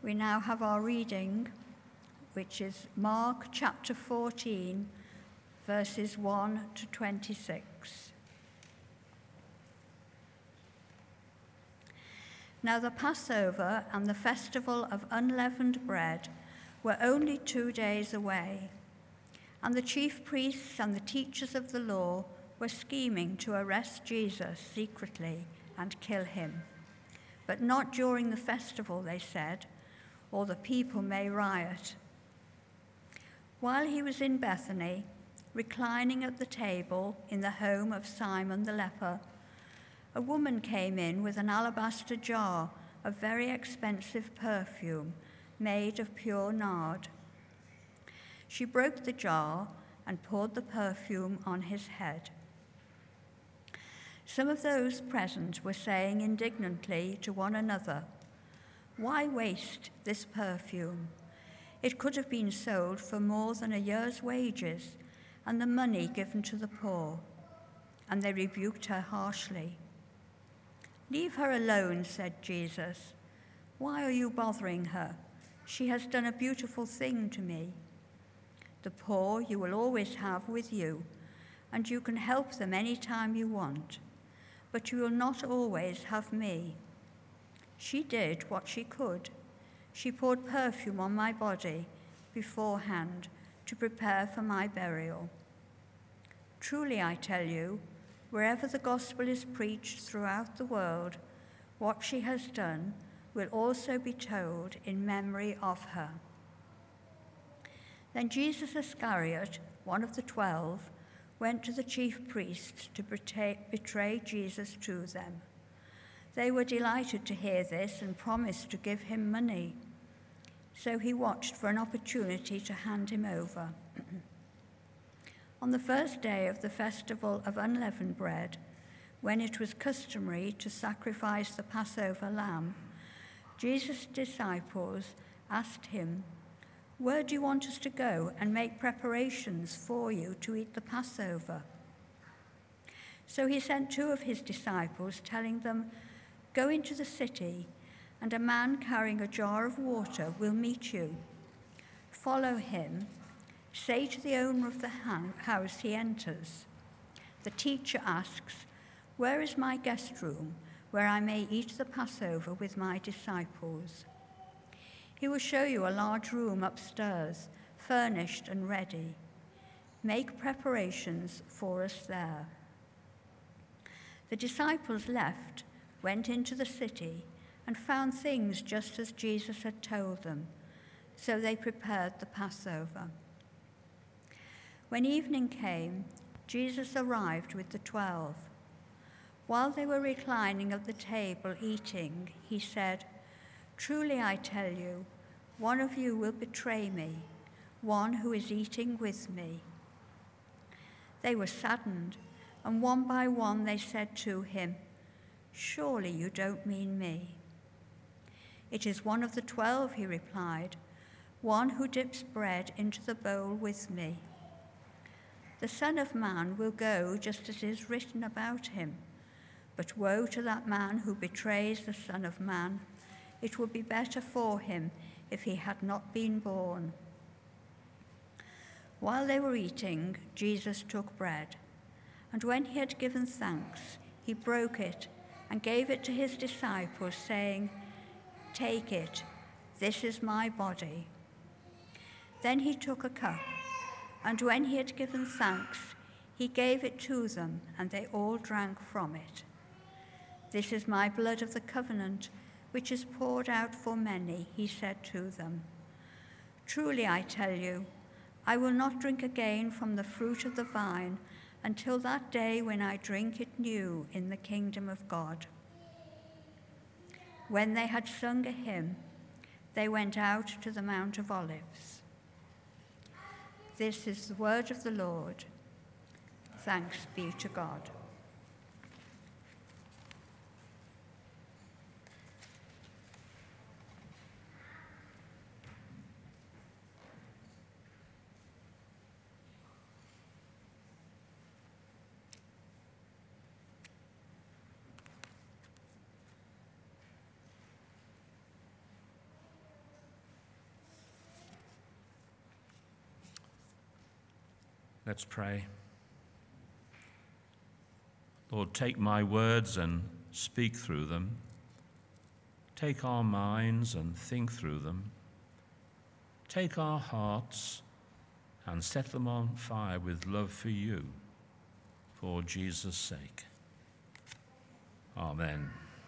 We now have our reading, which is Mark chapter 14, verses 1 to 26. Now the Passover and the festival of unleavened bread were only 2 days away, and the chief priests and the teachers of the law were scheming to arrest Jesus secretly and kill him. But not during the festival, they said, or the people may riot. While he was in Bethany, reclining at the table in the home of Simon the leper, a woman came in with an alabaster jar of very expensive perfume made of pure nard. She broke the jar and poured the perfume on his head. Some of those present were saying indignantly to one another, "Why waste this perfume? It could have been sold for more than a year's wages and the money given to the poor." And they rebuked her harshly. "Leave her alone," said Jesus. "Why are you bothering her? She has done a beautiful thing to me. The poor you will always have with you, and you can help them any time you want, but you will not always have me. She did what she could. She poured perfume on my body beforehand to prepare for my burial. Truly, I tell you, wherever the gospel is preached throughout the world, what she has done will also be told in memory of her." Then Judas Iscariot, one of the 12, went to the chief priests to betray Jesus to them. They were delighted to hear this and promised to give him money. So he watched for an opportunity to hand him over. On the first day of the festival of unleavened bread, when it was customary to sacrifice the Passover lamb, Jesus' disciples asked him, "Where do you want us to go and make preparations for you to eat the Passover?" So he sent 2 of his disciples, telling them, "Go into the city, and a man carrying a jar of water will meet you. Follow him. Say to the owner of the house he enters, 'The teacher asks, where is my guest room, where I may eat the Passover with my disciples?' He will show you a large room upstairs, furnished and ready. Make preparations for us there." The disciples left, went into the city, and found things just as Jesus had told them. So they prepared the Passover. When evening came, Jesus arrived with the 12. While they were reclining at the table eating, he said, "Truly I tell you, one of you will betray me, one who is eating with me." They were saddened, and one by one they said to him, "Surely you don't mean me." "It is one of the 12, he replied, "one who dips bread into the bowl with me. The Son of Man will go just as is written about him, but woe to that man who betrays the Son of Man. It would be better for him if he had not been born." While they were eating, Jesus took bread, and when he had given thanks, he broke it and gave it to his disciples, saying, "Take it, this is my body." Then he took a cup, and when he had given thanks, he gave it to them, and they all drank from it. "This is my blood of the covenant, which is poured out for many," he said to them. "Truly I tell you, I will not drink again from the fruit of the vine until that day when I drink it new in the kingdom of God." When they had sung a hymn, they went out to the Mount of Olives. This is the word of the Lord. Thanks be to God. Let's pray. Lord, take my words and speak through them. Take our minds and think through them. Take our hearts and set them on fire with love for you, for Jesus' sake. Amen.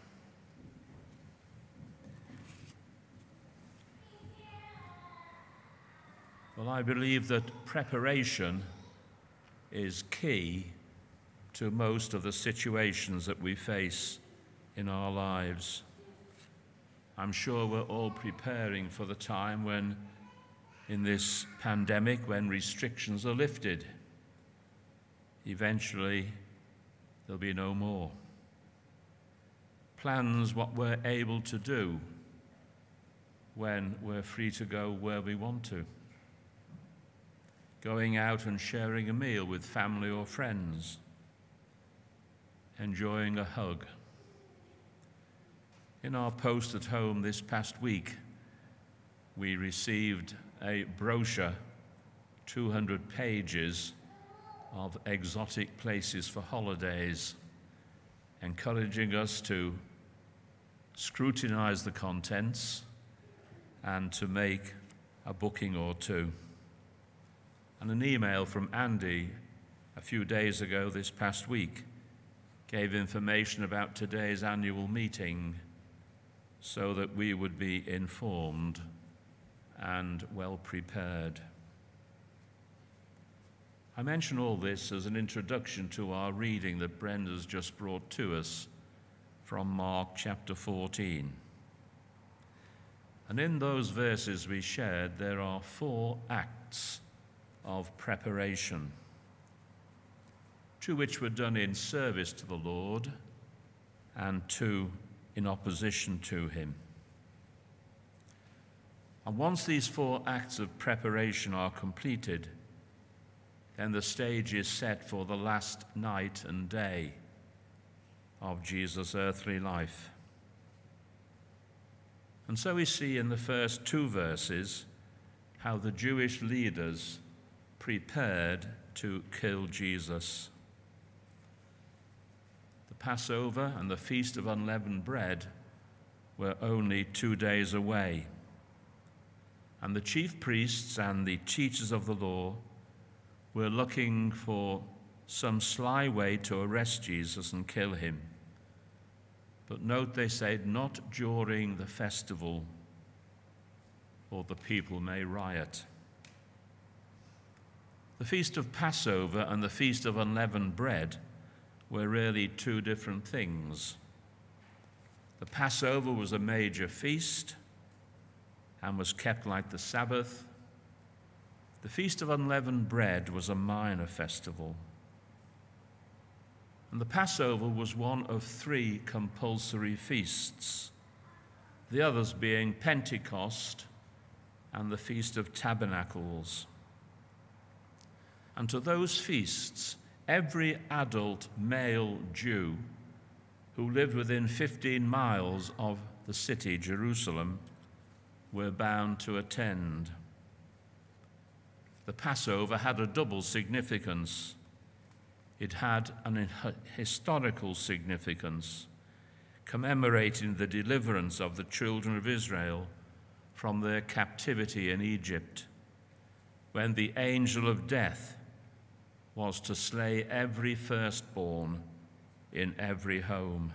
Well, I believe that preparation is key to most of the situations that we face in our lives. I'm sure we're all preparing for the time when, in this pandemic, when restrictions are lifted. Eventually, there'll be no more. Plans what we're able to do when we're free to go where we want to. Going out and sharing a meal with family or friends. Enjoying a hug. In our post at home this past week, we received a brochure, 200 pages of exotic places for holidays, encouraging us to scrutinize the contents and to make a booking or two. And an email from Andy a few days ago this past week gave information about today's annual meeting so that we would be informed and well prepared. I mention all this as an introduction to our reading that Brenda's just brought to us from Mark chapter 14. And in those verses we shared, there are 4 acts of preparation, 2 which were done in service to the Lord and 2 in opposition to him. And once these 4 acts of preparation are completed, then the stage is set for the last night and day of Jesus' earthly life. And so we see in the first 2 verses how the Jewish leaders prepared to kill Jesus. The Passover and the Feast of Unleavened Bread were only 2 days away, and the chief priests and the teachers of the law were looking for some sly way to arrest Jesus and kill him. But note, they said, not during the festival, or the people may riot. The Feast of Passover and the Feast of Unleavened Bread were really 2 different things. The Passover was a major feast and was kept like the Sabbath. The Feast of Unleavened Bread was a minor festival. And the Passover was one of 3 compulsory feasts, the others being Pentecost and the Feast of Tabernacles. And to those feasts, every adult male Jew who lived within 15 miles of the city, Jerusalem, were bound to attend. The Passover had a double significance. It had an historical significance, commemorating the deliverance of the children of Israel from their captivity in Egypt, when the angel of death was to slay every firstborn in every home.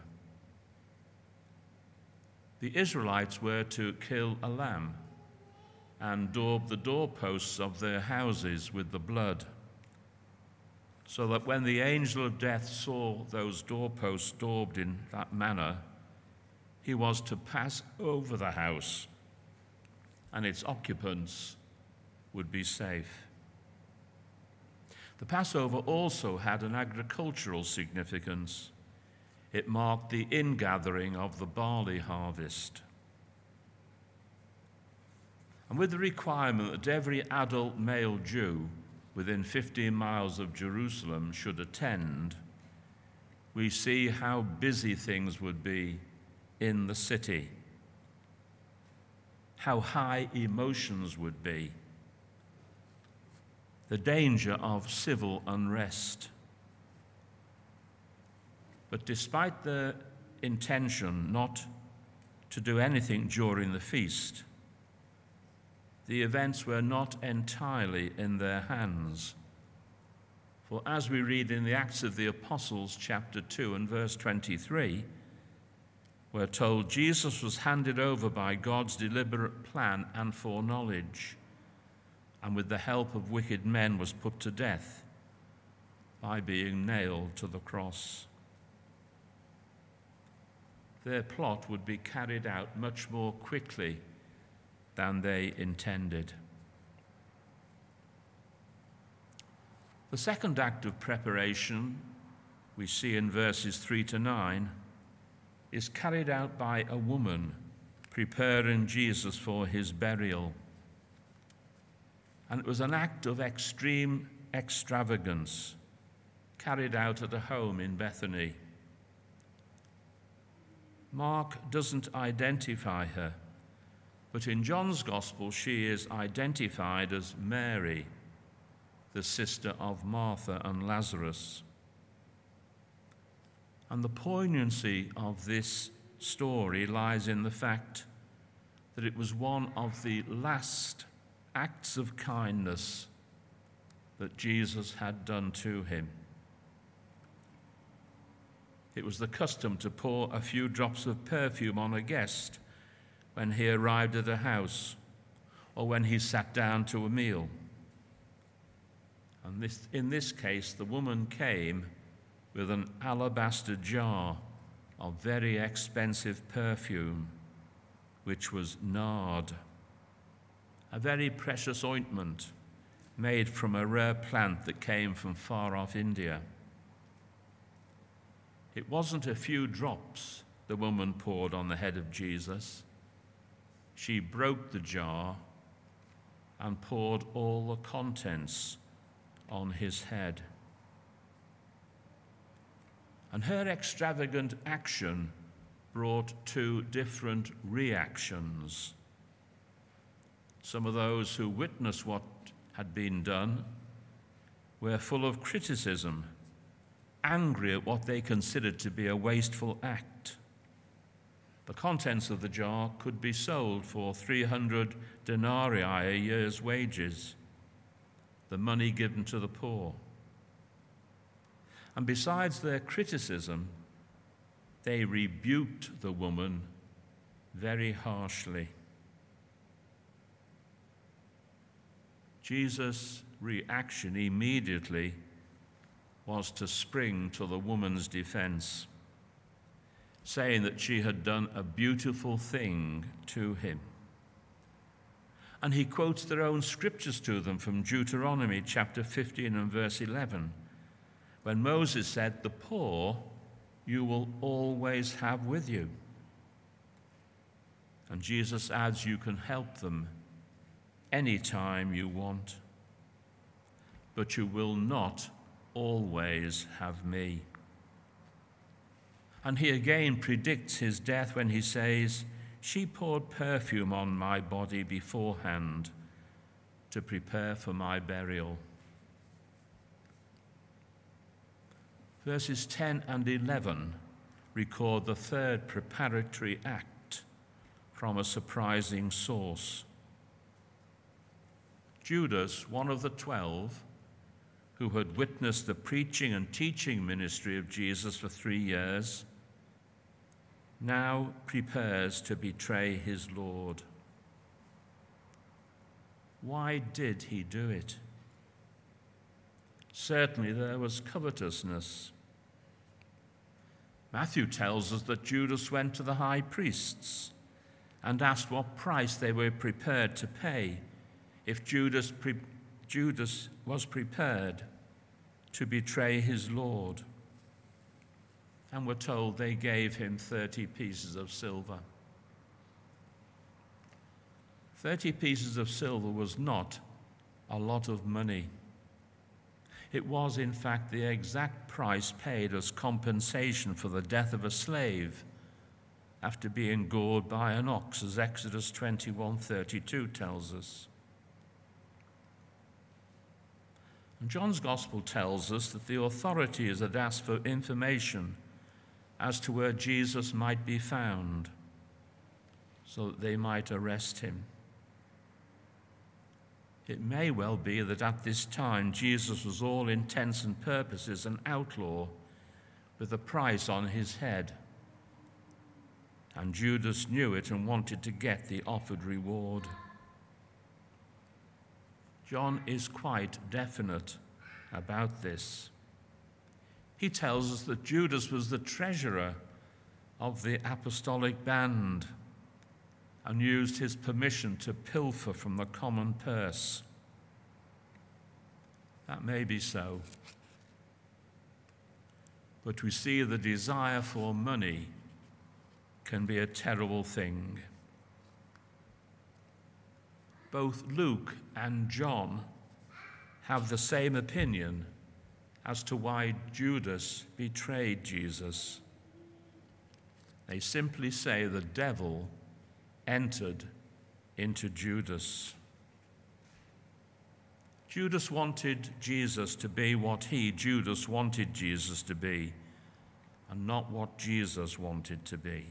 The Israelites were to kill a lamb and daub the doorposts of their houses with the blood, so that when the angel of death saw those doorposts daubed in that manner, he was to pass over the house and its occupants would be safe. The Passover also had an agricultural significance. It marked the ingathering of the barley harvest. And with the requirement that every adult male Jew within 15 miles of Jerusalem should attend, we see how busy things would be in the city, how high emotions would be. the danger of civil unrest. But despite their intention not to do anything during the feast, the events were not entirely in their hands. For as we read in the Acts of the Apostles, chapter 2 and verse 23, we're told Jesus was handed over by God's deliberate plan and foreknowledge, and with the help of wicked men was put to death by being nailed to the cross. Their plot would be carried out much more quickly than they intended. The second act of preparation we see in verses 3 to 9 is carried out by a woman preparing Jesus for his burial. And it was an act of extreme extravagance carried out at a home in Bethany. Mark doesn't identify her, but in John's Gospel she is identified as Mary, the sister of Martha and Lazarus. And the poignancy of this story lies in the fact that it was one of the last acts of kindness that Jesus had done to him. It was the custom to pour a few drops of perfume on a guest when he arrived at a house or when he sat down to a meal. And in this case, the woman came with an alabaster jar of very expensive perfume, which was nard, a very precious ointment made from a rare plant that came from far off India. It wasn't a few drops the woman poured on the head of Jesus. She broke the jar and poured all the contents on his head. And her extravagant action brought two different reactions. Some of those who witnessed what had been done were full of criticism, angry at what they considered to be a wasteful act. The contents of the jar could be sold for 300 denarii, a year's wages, the money given to the poor. And besides their criticism, they rebuked the woman very harshly. Jesus' reaction immediately was to spring to the woman's defense, saying that she had done a beautiful thing to him. And he quotes their own scriptures to them from Deuteronomy chapter 15 and verse 11, when Moses said, "The poor you will always have with you." And Jesus adds, "You can help them anytime you want, but you will not always have me." And he again predicts his death when he says, "She poured perfume on my body beforehand to prepare for my burial." Verses 10 and 11 record the third preparatory act from a surprising source. Judas, one of the 12, who had witnessed the preaching and teaching ministry of Jesus for 3 years, now prepares to betray his Lord. Why did he do it? Certainly there was covetousness. Matthew tells us that Judas went to the high priests and asked what price they were prepared to pay if Judas was prepared to betray his Lord. And we're told they gave him 30 pieces of silver. 30 pieces of silver was not a lot of money. It was, in fact, the exact price paid as compensation for the death of a slave after being gored by an ox, as Exodus 21:32 tells us. And John's Gospel tells us that the authorities had asked for information as to where Jesus might be found, so that they might arrest him. It may well be that at this time Jesus was all intents and purposes an outlaw with a price on his head. And Judas knew it and wanted to get the offered reward. John is quite definite about this. He tells us that Judas was the treasurer of the apostolic band and used his permission to pilfer from the common purse. That may be so. But we see the desire for money can be a terrible thing. Both Luke and John have the same opinion as to why Judas betrayed Jesus. They simply say the devil entered into Judas. Judas wanted Jesus to be what Judas wanted Jesus to be, and not what Jesus wanted to be.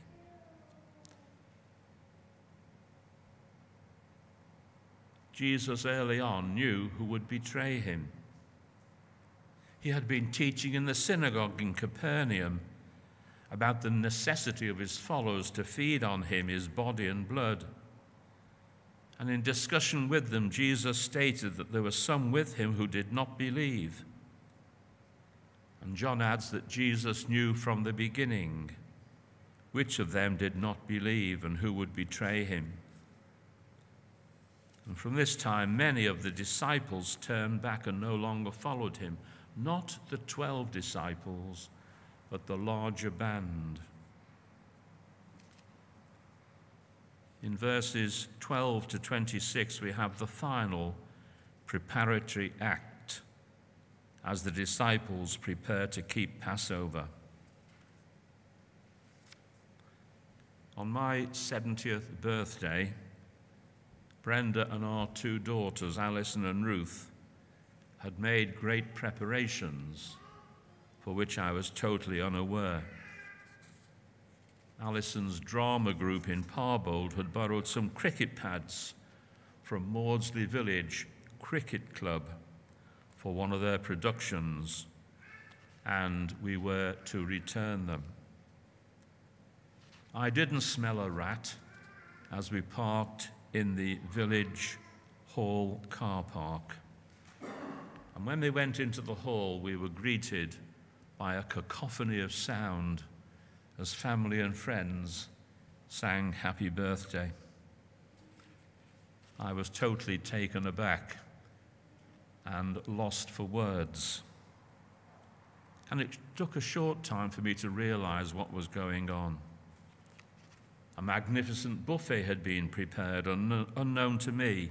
Jesus early on knew who would betray him. He had been teaching in the synagogue in Capernaum about the necessity of his followers to feed on him, his body and blood. And in discussion with them, Jesus stated that there were some with him who did not believe. And John adds that Jesus knew from the beginning which of them did not believe and who would betray him. And from this time, many of the disciples turned back and no longer followed him. Not the 12 disciples, but the larger band. In verses 12 to 26, we have the final preparatory act as the disciples prepare to keep Passover. On my 70th birthday, Brenda and our 2 daughters, Alison and Ruth, had made great preparations for which I was totally unaware. Alison's drama group in Parbold had borrowed some cricket pads from Maudsley Village Cricket Club for one of their productions, and we were to return them. I didn't smell a rat as we parked in the village hall car park. And when they went into the hall, we were greeted by a cacophony of sound as family and friends sang Happy Birthday. I was totally taken aback and lost for words. And it took a short time for me to realize what was going on. A magnificent buffet had been prepared, unknown to me.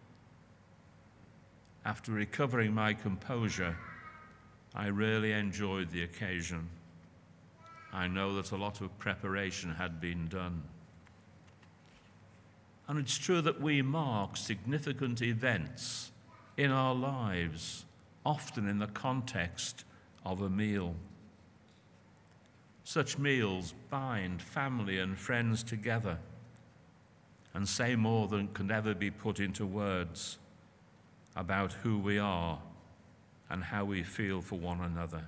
After recovering my composure, I really enjoyed the occasion. I know that a lot of preparation had been done. And it's true that we mark significant events in our lives, often in the context of a meal. Such meals bind family and friends together and say more than can ever be put into words about who we are and how we feel for one another.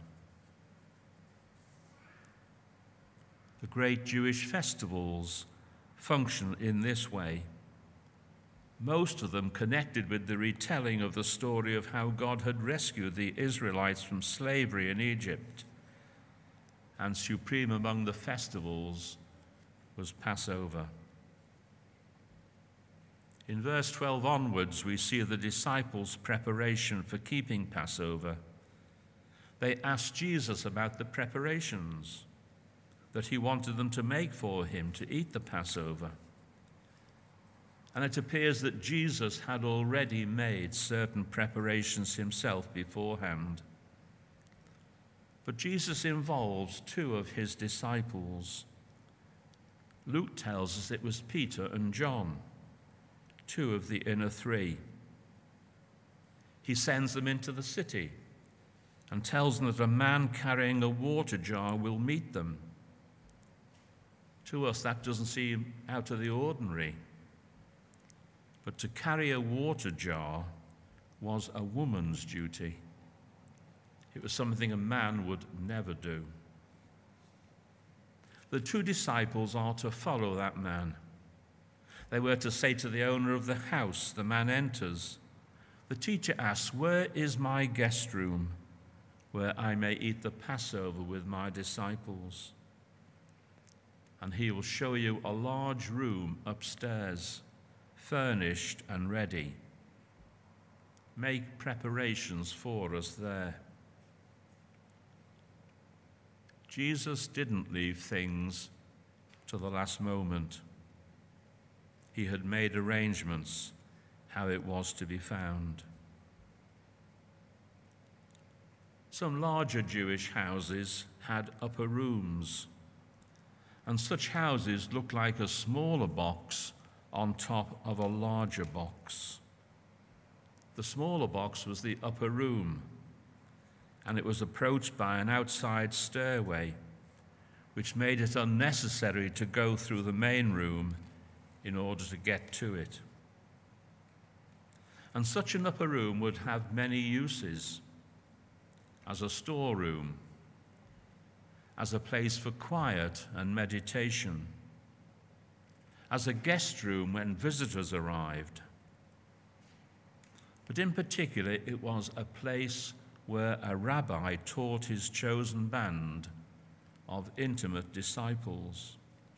The great Jewish festivals function in this way, most of them connected with the retelling of the story of how God had rescued the Israelites from slavery in Egypt. And supreme among the festivals was Passover. In verse 12 onwards, we see the disciples' preparation for keeping Passover. They asked Jesus about the preparations that he wanted them to make for him to eat the Passover. And it appears that Jesus had already made certain preparations himself beforehand. But Jesus involves 2 of his disciples. Luke tells us it was Peter and John, 2 of the inner 3. he sends them into the city and tells them that a man carrying a water jar will meet them. To us, that doesn't seem out of the ordinary. But to carry a water jar was a woman's duty. It was something a man would never do. The two disciples are to follow that man. They were to say to the owner of the house, the man enters, "The teacher asks, 'Where is my guest room, where I may eat the Passover with my disciples?' And he will show you a large room upstairs, furnished and ready. Make preparations for us there." Jesus didn't leave things to the last moment. He had made arrangements how it was to be found. Some larger Jewish houses had upper rooms, and such houses looked like a smaller box on top of a larger box. The smaller box was the upper room, and it was approached by an outside stairway, which made it unnecessary to go through the main room in order to get to it. And such an upper room would have many uses: as a storeroom, as a place for quiet and meditation, as a guest room when visitors arrived. But in particular, it was a place where a rabbi taught his chosen band of intimate disciples.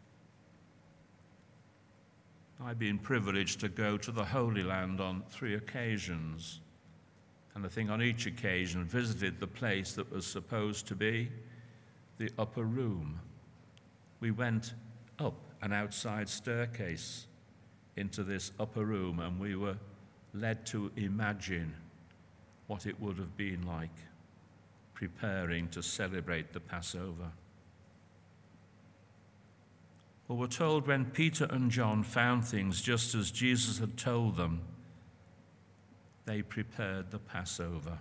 I've been privileged to go to the Holy Land on 3 occasions, and I think on each occasion visited the place that was supposed to be the upper room. We went up an outside staircase into this upper room, and we were led to imagine what it would have been like preparing to celebrate the Passover. Well, we're told when Peter and John found things just as Jesus had told them, they prepared the Passover.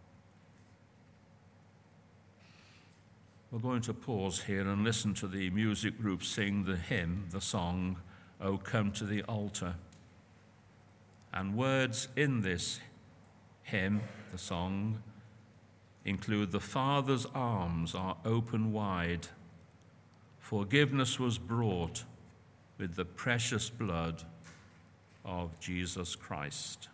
We're going to pause here and listen to the music group sing the hymn, the song, "O Come to the Altar." And words in this hymn, the song, include "The Father's arms are open wide. Forgiveness was brought with the precious blood of Jesus Christ."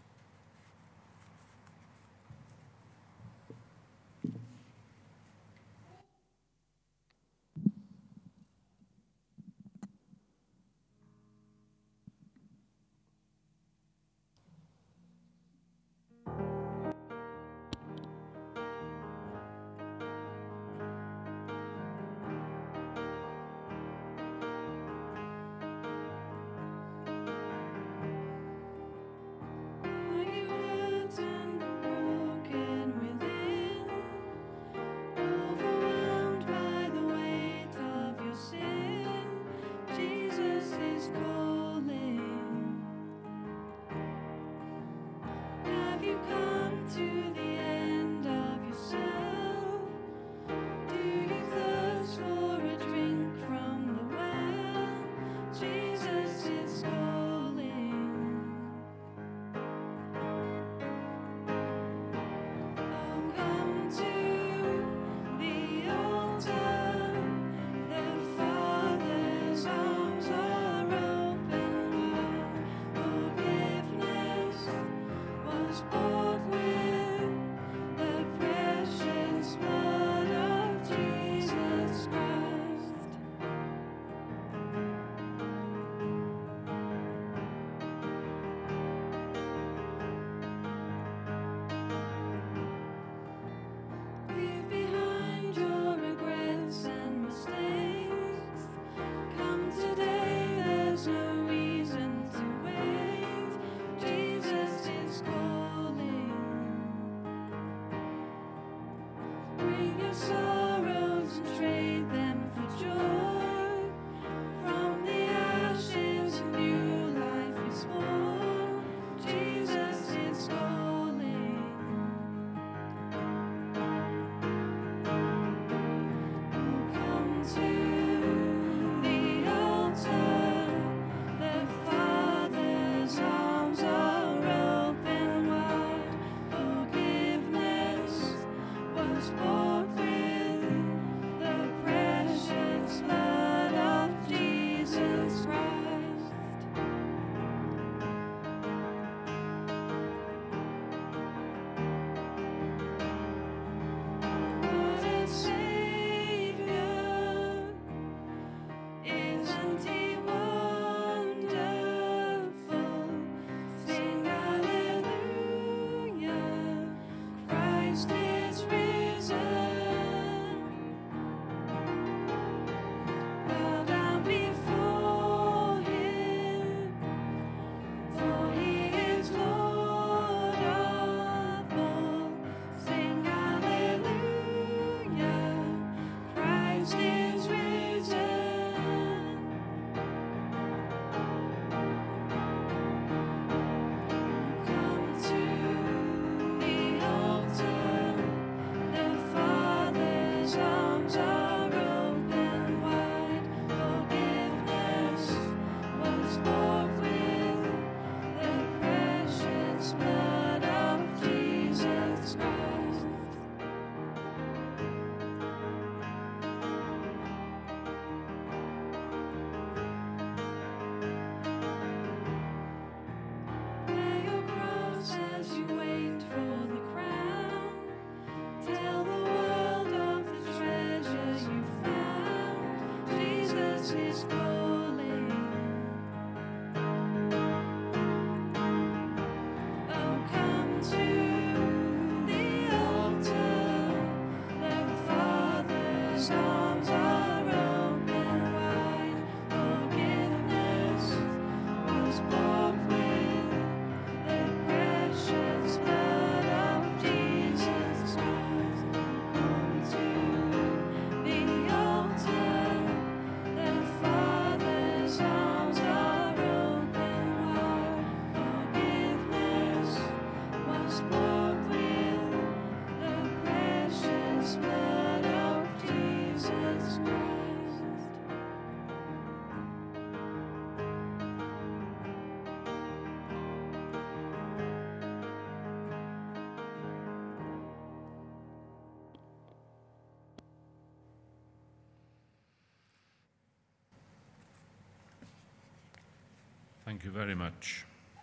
Thank you very much.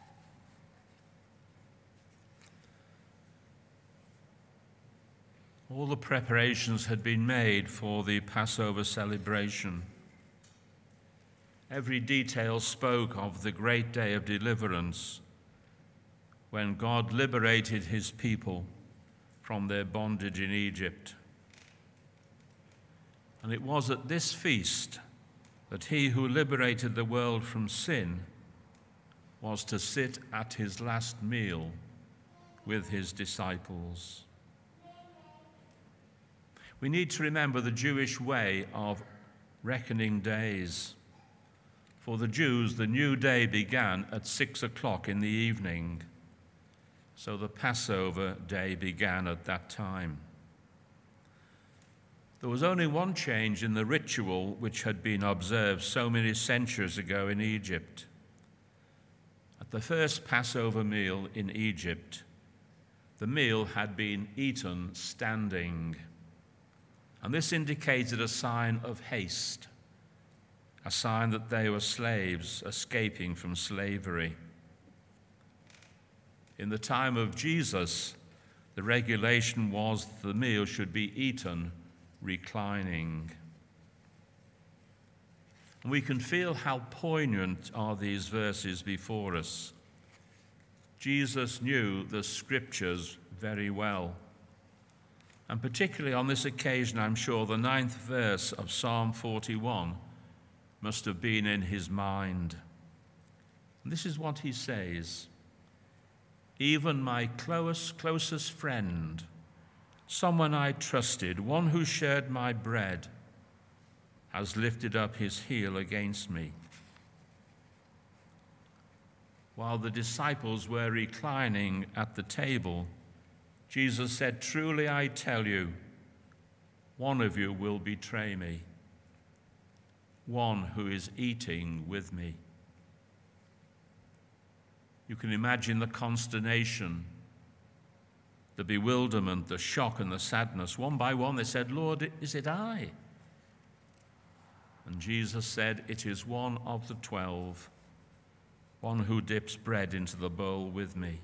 All the preparations had been made for the Passover celebration. Every detail spoke of the great day of deliverance when God liberated his people from their bondage in Egypt. And it was at this feast that he who liberated the world from sin was to sit at his last meal with his disciples. We need to remember the Jewish way of reckoning days. For the Jews, the new day began at 6 o'clock in the evening. So the Passover day began at that time. There was only one change in the ritual which had been observed so many centuries ago in Egypt. At the first Passover meal in Egypt, the meal had been eaten standing. And this indicated a sign of haste, a sign that they were slaves escaping from slavery. In the time of Jesus, the regulation was that the meal should be eaten reclining. And we can feel how poignant are these verses before us. Jesus knew the scriptures very well. And particularly on this occasion, I'm sure the 9th verse of Psalm 41 must have been in his mind. And this is what he says: "Even my closest friend, someone I trusted, one who shared my bread, has lifted up his heel against me." While the disciples were reclining at the table, Jesus said, "Truly I tell you, one of you will betray me, one who is eating with me." You can imagine the consternation, the bewilderment, the shock and the sadness. One by one they said, "Lord, is it I?" And Jesus said, "It is one of the 12, one who dips bread into the bowl with me."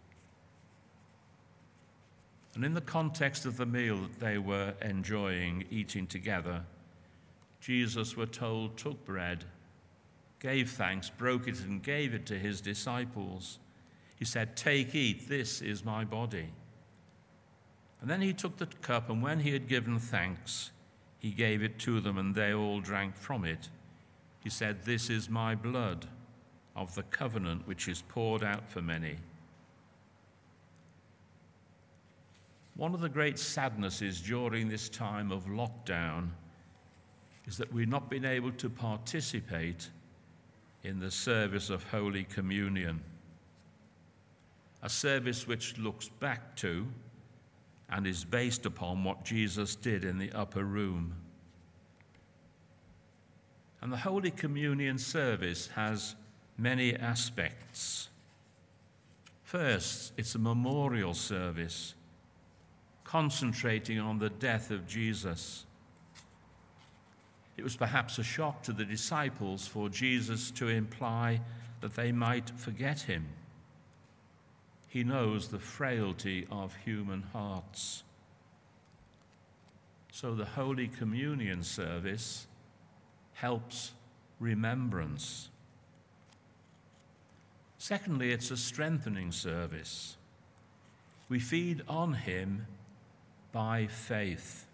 And in the context of the meal that they were enjoying, eating together, Jesus, we're told, took bread, gave thanks, broke it, and gave it to his disciples. He said, "Take, eat, this is my body." And then he took the cup, and when he had given thanks, he gave it to them, and they all drank from it. He said, "This is my blood of the covenant, which is poured out for many." One of the great sadnesses during this time of lockdown is that we've not been able to participate in the service of Holy Communion, a service which looks back to and is based upon what Jesus did in the upper room. And the Holy Communion service has many aspects. First, it's a memorial service, concentrating on the death of Jesus. It was perhaps a shock to the disciples for Jesus to imply that they might forget him. He knows the frailty of human hearts. So the Holy Communion service helps remembrance. Secondly, it's a strengthening service. We feed on him by faith.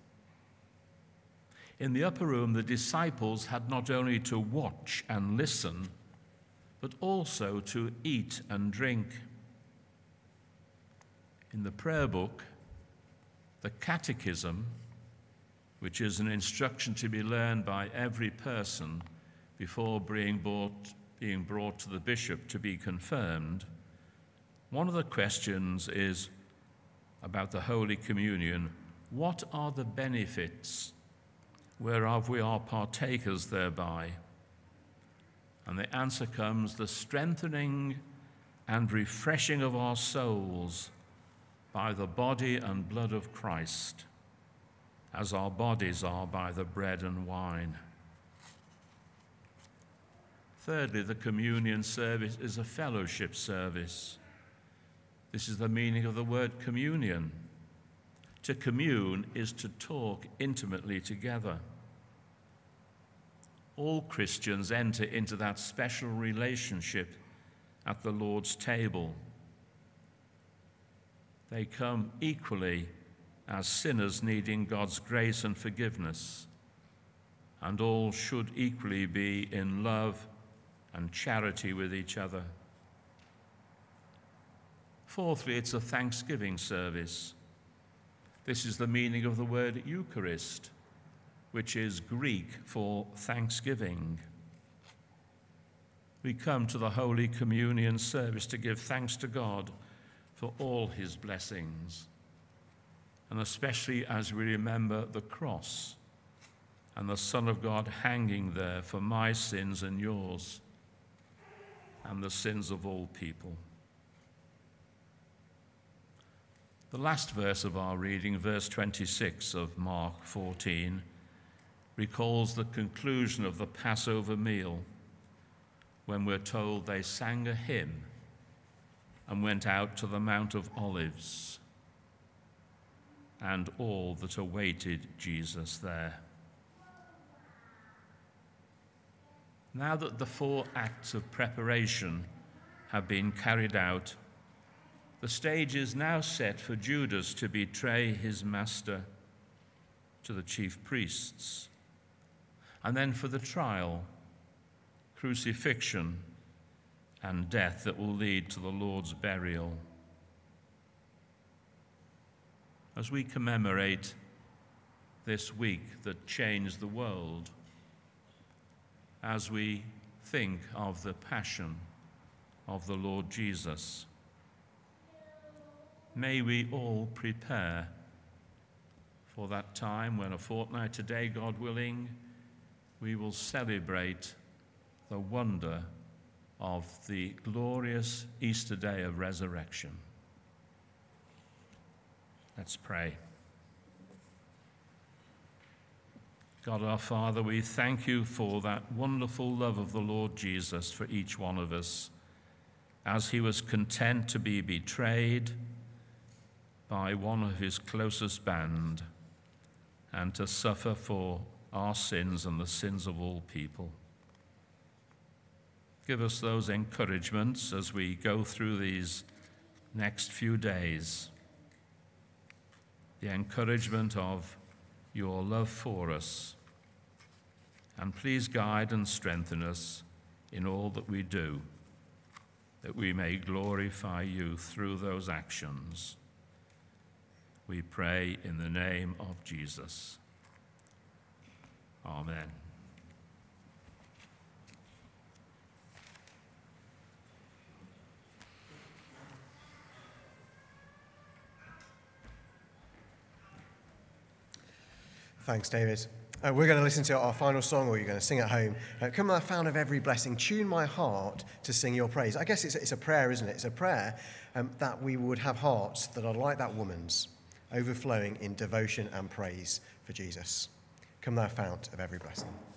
In the upper room, the disciples had not only to watch and listen, but also to eat and drink. In the prayer book, the Catechism, which is an instruction to be learned by every person before being brought to the bishop to be confirmed, one of the questions is about the Holy Communion. What are the benefits whereof we are partakers thereby? And the answer comes: the strengthening and refreshing of our souls by the body and blood of Christ, as our bodies are by the bread and wine. Thirdly, the communion service is a fellowship service. This is the meaning of the word communion. To commune is to talk intimately together. All Christians enter into that special relationship at the Lord's table. They come equally as sinners needing God's grace and forgiveness, and all should equally be in love and charity with each other. Fourthly, it's a thanksgiving service. This is the meaning of the word Eucharist, which is Greek for thanksgiving. We come to the Holy Communion service to give thanks to God for all his blessings, and especially as we remember the cross and the Son of God hanging there for my sins and yours, and the sins of all people. The last verse of our reading, verse 26 of Mark 14, recalls the conclusion of the Passover meal, when we're told they sang a hymn and went out to the Mount of Olives, and all that awaited Jesus there. Now that the 4 acts of preparation have been carried out, the stage is now set for Judas to betray his master to the chief priests, and then for the trial, crucifixion, and death that will lead to the Lord's burial. As we commemorate this week that changed the world, as we think of the passion of the Lord Jesus, may we all prepare for that time when, a fortnight today, God willing, we will celebrate the wonder of the glorious Easter day of resurrection. Let's pray. God our Father, we thank you for that wonderful love of the Lord Jesus for each one of us, as he was content to be betrayed by one of his closest band and to suffer for our sins and the sins of all people. Give us those encouragements as we go through these next few days. The encouragement of your love for us. And please guide and strengthen us in all that we do, that we may glorify you through those actions. We pray in the name of Jesus. Amen. Thanks, David. We're going to listen to our final song, or you're going to sing at home. Come thou fount of every blessing, tune my heart to sing your praise. I guess it's a prayer, isn't it? It's a prayer that we would have hearts that are like that woman's, overflowing in devotion and praise for Jesus. Come thou fount of every blessing.